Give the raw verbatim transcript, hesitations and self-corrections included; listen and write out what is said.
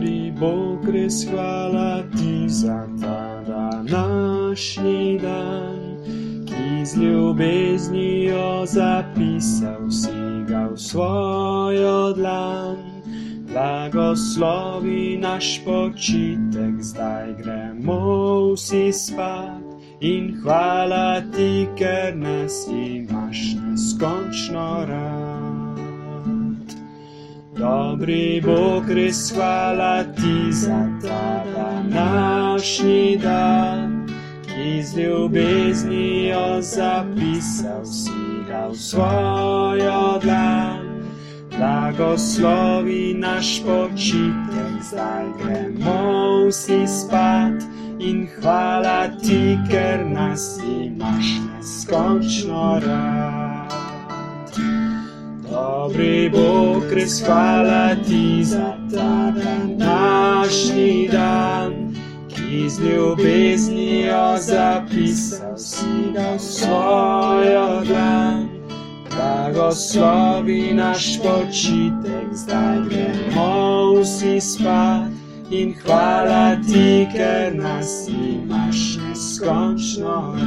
Dobri Bog, res hvala ti za ta današnji dan, ki z ljubeznijo zapisal si ga v svojo dlan. Blagoslovi naš počitek, zdaj gremo vsi spat in hvala ti, ker nas imaš neskončno rad. Dobri Bog, res hvala ti za ta današnji dan, ki z ljubeznijo zapisal si ga v svojo dlan. Blagoslovi naš počitek, zdaj gremo vsi spat in hvala ti, ker nas imaš neskončno rad. Dobri Bog, res hvala ti za ta današnji dan, ki z ljubeznijo zapisal si ga v svojo dlan. Blagoslovi naš počitek, zdaj gremo vsi spat in hvala ti, ker nas imaš neskončno